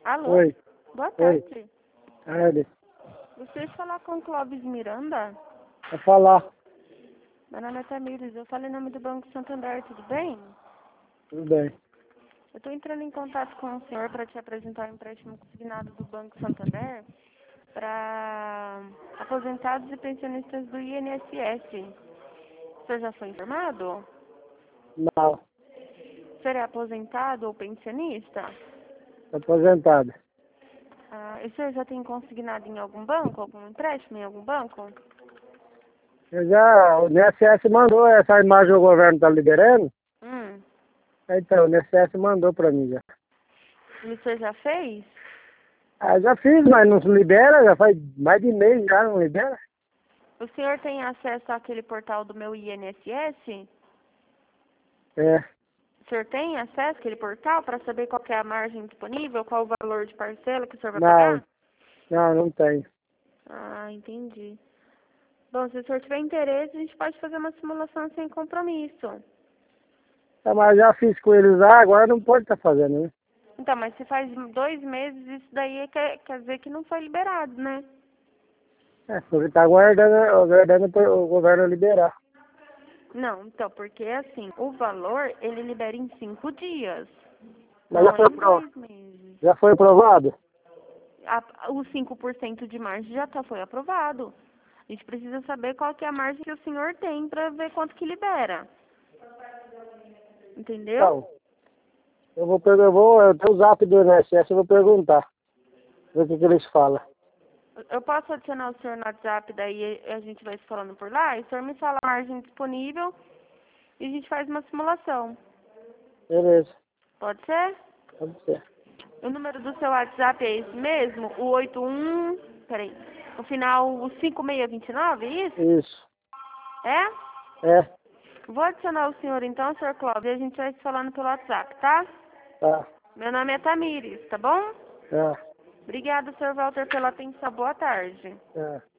Alô? Oi, Boa oi. tarde. Tarde. Gostaria de falar com o Clóvis Miranda. Vou falar. Meu nome é Tamires, eu falo em nome do Banco Santander, tudo bem? Tudo bem. Eu estou entrando em contato com o senhor para te apresentar um empréstimo consignado do Banco Santander para aposentados e pensionistas do INSS. O senhor já foi informado? Não, O senhor é aposentado ou pensionista? tô aposentado. E o senhor já tem consignado em algum banco, algum empréstimo em algum banco? O INSS mandou essa imagem, o governo tá liberando. Hum. Então, o INSS mandou pra mim já. E o senhor já fez? Ah, já fiz, mas não se libera, já faz mais de mês já, não libera. O senhor tem acesso àquele portal do meu INSS? É, O senhor tem acesso àquele portal para saber qual que é a margem disponível, qual o valor de parcela que o senhor vai não, pagar? não tenho. Entendi. Bom, se o senhor tiver interesse, a gente pode fazer uma simulação sem compromisso. Tá, mas já fiz com eles lá, agora não pode estar fazendo, né? Então, mas se faz 2 meses, isso daí quer dizer que não foi liberado, né? É, porque tá aguardando o governo liberar. Não, então, porque assim, o valor ele libera em 5 dias, Mas não é em 2 meses. já foi aprovado? Os 5% de margem foi aprovado. A gente precisa saber qual que é a margem que o senhor tem para ver quanto que libera. Entendeu? Então, eu tenho o zap do INSS, eu vou perguntar. Ver o que eles falam. Eu posso adicionar o senhor no WhatsApp, daí a gente vai se falando por lá, e o senhor me fala a margem disponível e a gente faz uma simulação. Beleza, Pode ser? pode ser. O número do seu WhatsApp é esse mesmo? O 81... Peraí. No final, o 5629, é isso? Isso. É? É, Vou adicionar o senhor então, senhor Cláudio, e a gente vai se falando pelo WhatsApp, tá? tá, Meu nome é Tamires, tá bom? tá, Obrigada, senhor Walter, pela atenção. Boa tarde. tá.